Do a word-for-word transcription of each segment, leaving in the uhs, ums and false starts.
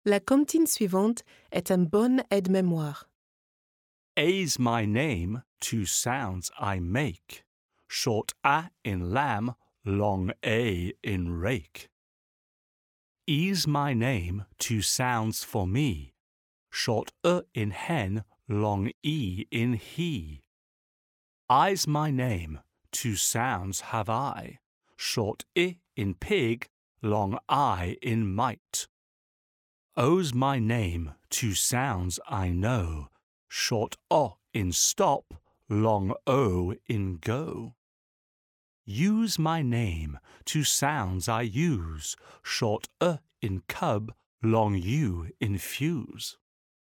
La comptine suivante est un bon aide-mémoire. A's my name, two sounds I make. Short A in lamb, long A in rake. E's my name, two sounds for me. Short E in hen, long E in he. I's my name, two sounds have I. Short I in pig, long I in might. O's my name, two sounds I know. Short O in stop, long O in go. U's my name, two sounds I use. Short E in cub, long U in fuse.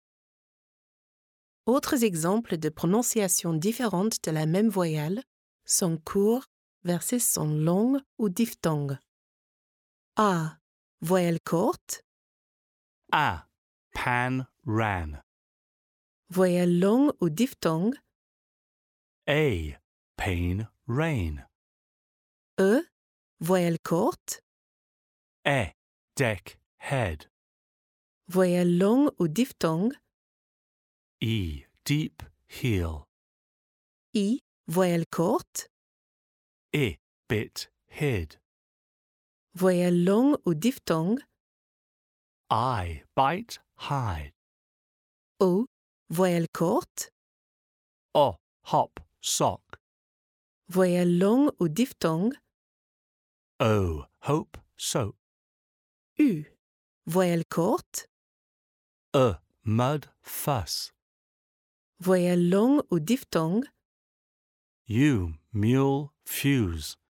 Autres exemples de prononciation différente de la même voyelle sont courts versus sont longs ou diphtongues. A. Voyelle courte. A. Pan ran. Voyelle longue ou diphtongue. A. Pain rain. E. Voyelle courte. E. Deck head. Voyelle longue ou diphtongue. E. Deep heel. I. Voyelle courte. I. Bit hid. Voyelle longue ou diphtongue. I. Bite hide. O. Voyelle courte. O. Hop sock. Voyelle longue ou diphtongue. O. Hope soap. U. Voyelle courte. E. Mud fuss. Voyelle longue ou diphtongue. U. Mule fuse.